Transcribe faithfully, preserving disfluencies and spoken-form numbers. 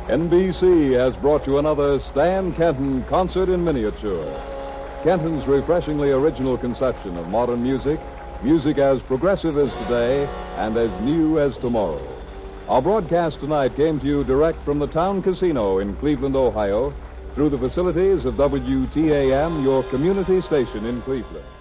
N B C has brought you another Stan Kenton concert in miniature. Kenton's refreshingly original conception of modern music, music as progressive as today and as new as tomorrow. Our broadcast tonight came to you direct from the Town Casino in Cleveland, Ohio, through the facilities of W T A M, your community station in Cleveland.